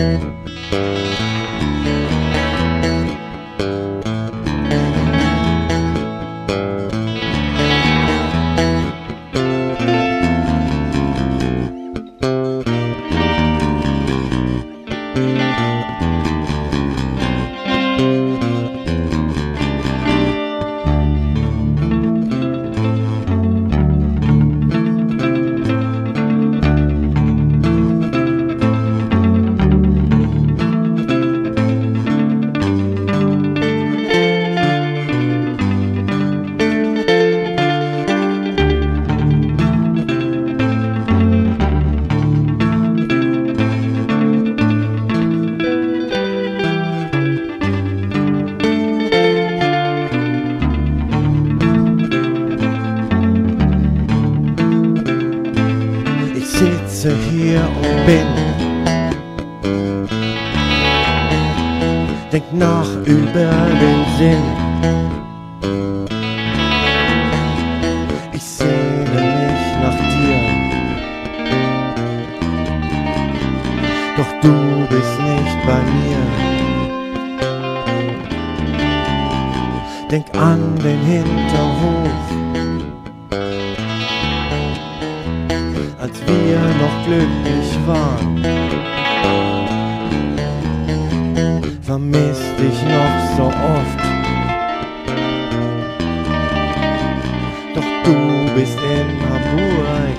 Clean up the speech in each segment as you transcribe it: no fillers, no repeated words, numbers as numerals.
Sitze hier und denk nach über den Sinn. Ich sehne mich nach dir, doch du bist nicht bei mir. Denk an den Hinterhof, als wir noch glücklich waren. Vermiss dich noch so oft, doch du bist in Hamburg.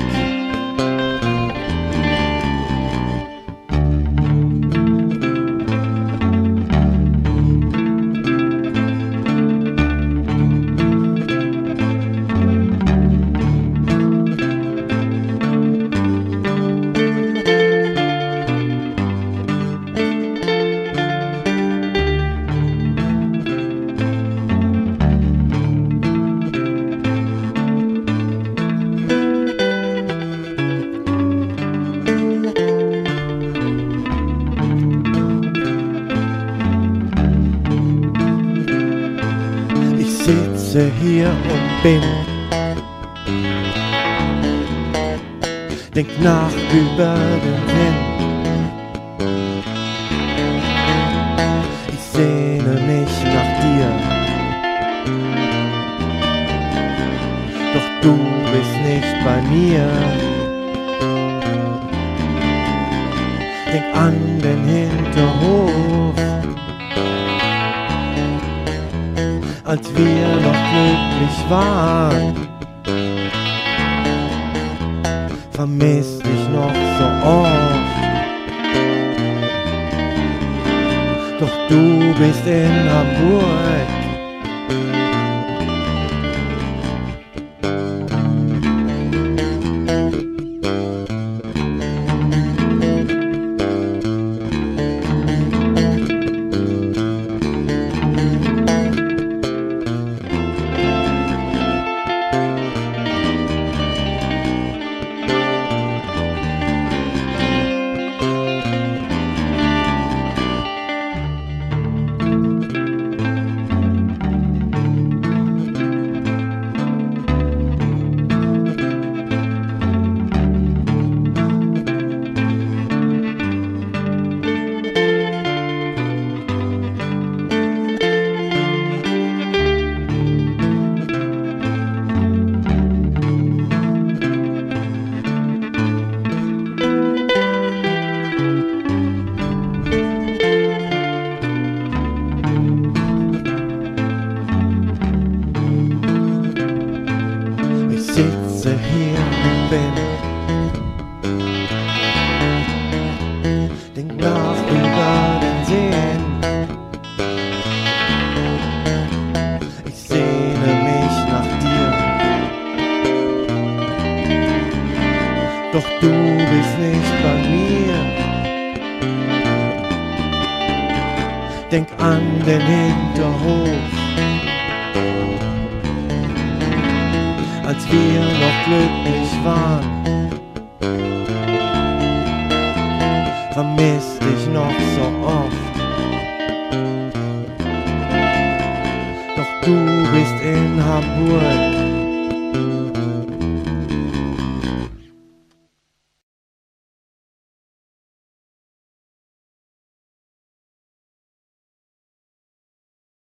Sitze hier und denk nach über den Wind. Ich sehne mich nach dir, doch du bist nicht bei mir. Denk an den Hinterhof, als wir noch glücklich waren. Vermiss dich noch so oft, doch du bist in Hamburg. Sitze hier und denk nach über den Seen. Ich sehne mich nach dir, doch du bist nicht bei mir. Denk an den Hinterhof, als wir noch glücklich waren. Vermiss dich noch so oft, doch du bist in Hamburg.